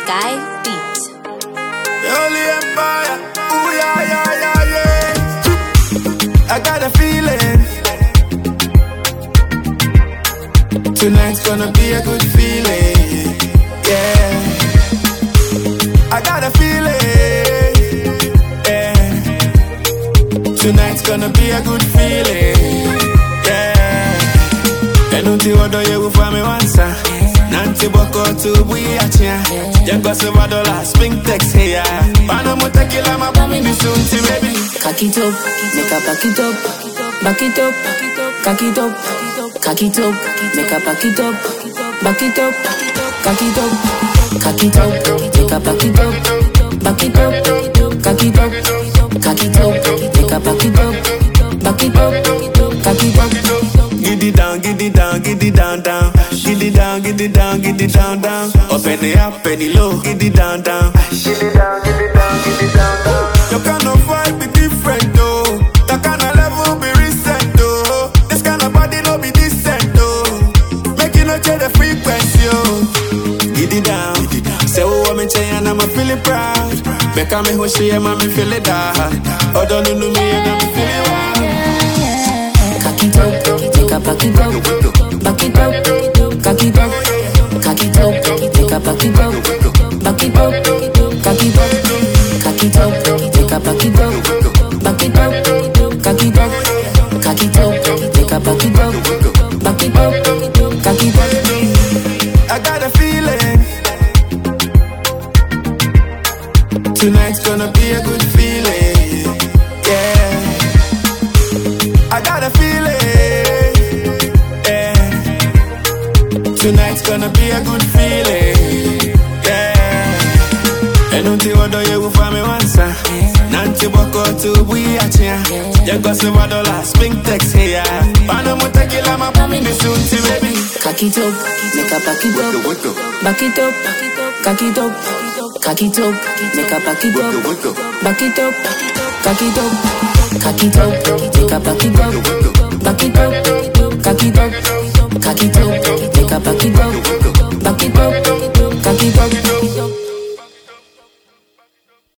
Sky Beat. The Holy Empire. Ooh, yeah, yeah, yeah, yeah. I got a feeling tonight's gonna be a good feeling. Yeah. I got a feeling. Yeah. Tonight's gonna be a good feeling. Yeah. And until what do you for me once? Nanti boko to we achia. Yango silver dollar, spring text here. Panama tequila, my mommy be soon to baby. Cock it up, make a pack it up. Back it up, cock it up. Cock it up, make a pack it up. Back it up, cock it up. Cock it up, make a pack it up. Back it up, cock it up. Cock it up, make a pack it up. Back it up, cock it up. Giddy down, giddy down, giddy down, down. Giddy down, giddy down, giddy down, down. Up and the up and the low, giddy down, down. Giddy down, giddy down, giddy down, down. Your kind of vibe be different, though. Your kind of level be recent, though. This kind of body no be decent, though. Make you not change the frequency, oh. Giddy down, giddy down. Say, oh, I'm in China, I'm feeling proud. Make me who she am, I'm feeling that. Oh, don't know me, and I'm feeling wild. Cock it up, make a pack it up. Back it up, cock it up. Cock it up, make a pack it up. Back it up, cock it up. Cock it up, make a pack it up. Back it up, cock it up. Cock it up, make a pack it up. Back it up, cock it up. I got a feeling tonight's gonna be a good feeling. Yeah. I got a feeling. Yeah. Tonight's gonna be a good feeling. Yeah. And until what do you for me once? Nanti boko to we achia. Yango silver dollar, spring text here. Panama tequila, my mommy be soon to baby. Cock it up, make a pack it up. Back it up, cock it up. Cock it up, make a pack it up. Back it up, cock it up. Cock it up, make a pack it up.